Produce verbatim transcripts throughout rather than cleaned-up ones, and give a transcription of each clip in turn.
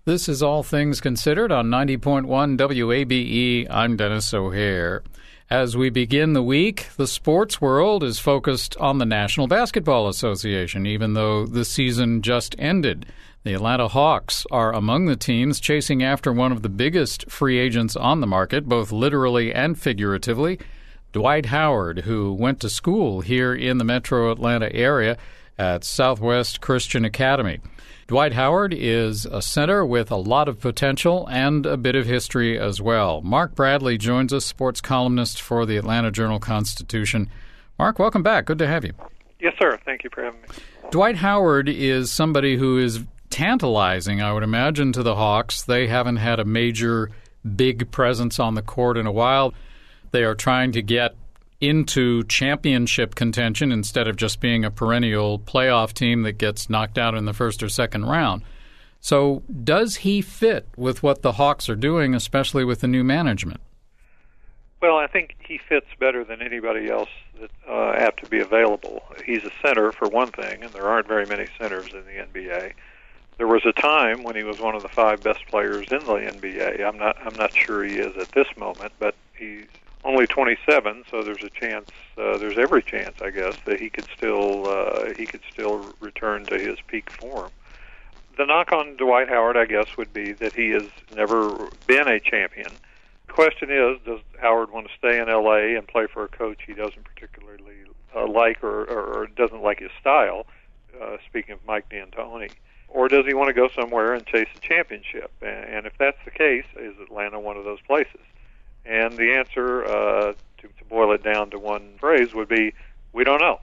This is All Things Considered on ninety point one W A B E. I'm Dennis O'Hare. As we begin the week, the sports world is focused on the National Basketball Association, even though the season just ended. The Atlanta Hawks are among the teams chasing after one of the biggest free agents on the market, both literally and figuratively, Dwight Howard, who went to school here in the metro Atlanta area at Southwest Christian Academy. Dwight Howard is a center with a lot of potential and a bit of history as well. Mark Bradley joins us, sports columnist for the Atlanta Journal-Constitution. Mark, welcome back. Good to have you. Yes, sir. Thank you for having me. Dwight Howard is somebody who is tantalizing, I would imagine, to the Hawks. They haven't had a major, big presence on the court in a while. They are trying to get into championship contention instead of just being a perennial playoff team that gets knocked out in the first or second round. So does he fit with what the Hawks are doing, especially with the new management? Well, I think he fits better than anybody else that uh, apt to be available. He's a center, for one thing, and there aren't very many centers in the N B A. There was a time when he was one of the five best players in the N B A. I'm not I'm not sure he is at this moment, but he's only twenty-seven, so there's a chance, uh, there's every chance, I guess, that he could still uh, he could still return to his peak form. The knock on Dwight Howard, I guess, would be that he has never been a champion. The question is, does Howard want to stay in L A and play for a coach he doesn't particularly uh, like or, or, or doesn't like his style, uh, speaking of Mike D'Antoni, or does he want to go somewhere and chase a championship? And, and if that's the case, is Atlanta one of those places? And the answer, uh, to, to boil it down to one phrase, would be, we don't know.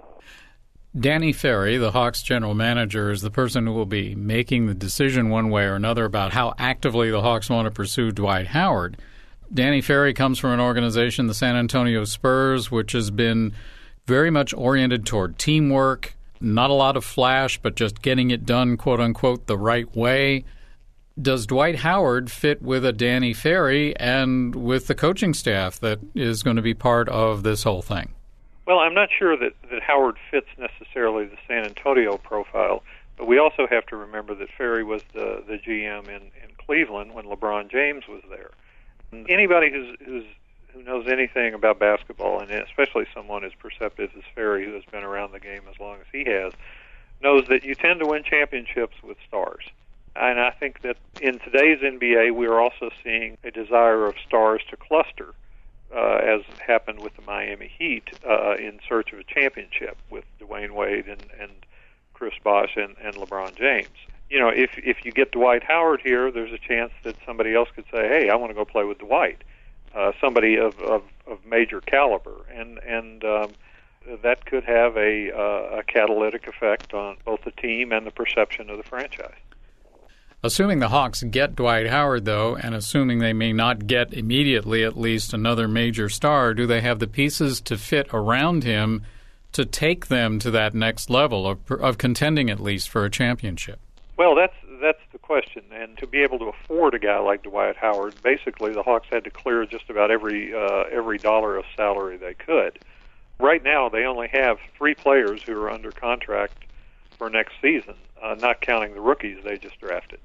Danny Ferry, the Hawks general manager, is the person who will be making the decision one way or another about how actively the Hawks want to pursue Dwight Howard. Danny Ferry comes from an organization, the San Antonio Spurs, which has been very much oriented toward teamwork, not a lot of flash, but just getting it done, quote-unquote, the right way. Does Dwight Howard fit with a Danny Ferry and with the coaching staff that is going to be part of this whole thing? Well, I'm not sure that, that Howard fits necessarily the San Antonio profile, but we also have to remember that Ferry was the, the G M in, in Cleveland when LeBron James was there. And anybody who's, who's, who knows anything about basketball, and especially someone as perceptive as Ferry, who has been around the game as long as he has, knows that you tend to win championships with stars. And I think that in today's N B A, we are also seeing a desire of stars to cluster, uh, as happened with the Miami Heat uh, in search of a championship with Dwayne Wade and, and Chris Bosh and, and LeBron James. You know, if if you get Dwight Howard here, there's a chance that somebody else could say, hey, I want to go play with Dwight, uh, somebody of, of, of major caliber. And, and um, that could have a, uh, a catalytic effect on both the team and the perception of the franchise. Assuming the Hawks get Dwight Howard, though, and assuming they may not get immediately at least another major star, do they have the pieces to fit around him to take them to that next level of, of contending at least for a championship? Well, that's that's the question. And to be able to afford a guy like Dwight Howard, basically the Hawks had to clear just about every uh, every dollar of salary they could. Right now, they only have three players who are under contract for next season, uh, not counting the rookies they just drafted.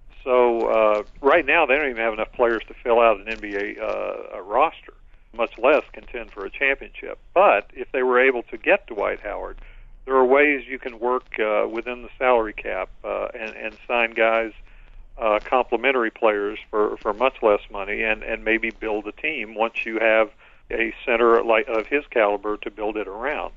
So uh, right now, they don't even have enough players to fill out an N B A uh, a roster, much less contend for a championship. But if they were able to get Dwight Howard, there are ways you can work uh, within the salary cap uh, and, and sign guys, uh, complementary players for, for much less money, and, and maybe build a team once you have a center like of his caliber to build it around.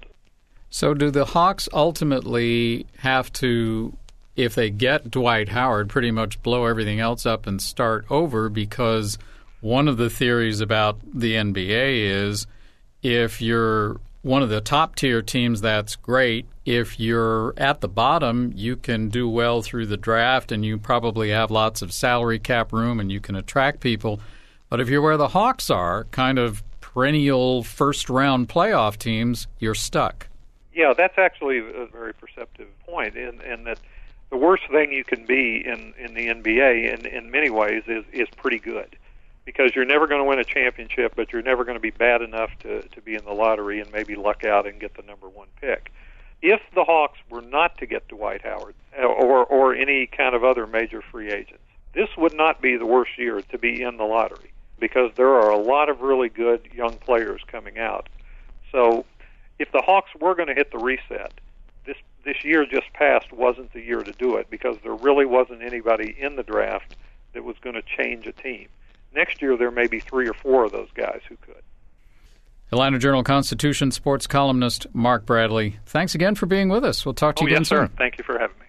So do the Hawks ultimately have to, if they get Dwight Howard, pretty much blow everything else up and start over? Because one of the theories about the N B A is if you're one of the top-tier teams, that's great. If you're at the bottom, you can do well through the draft, and you probably have lots of salary cap room, and you can attract people. But if you're where the Hawks are, kind of perennial first-round playoff teams, you're stuck. Yeah, that's actually a very perceptive point, in, in that the worst thing you can be in, in the N B A in, in many ways is, is pretty good, because you're never going to win a championship, but you're never going to be bad enough to, to be in the lottery and maybe luck out and get the number one pick. If the Hawks were not to get Dwight Howard or, or any kind of other major free agents, this would not be the worst year to be in the lottery because there are a lot of really good young players coming out. So if the Hawks were going to hit the reset, this this year just passed wasn't the year to do it because there really wasn't anybody in the draft that was going to change a team. Next year there may be three or four of those guys who could. Atlanta Journal-Constitution sports columnist Mark Bradley, thanks again for being with us. We'll talk to oh, you again yes, soon. Sir. Thank you for having me.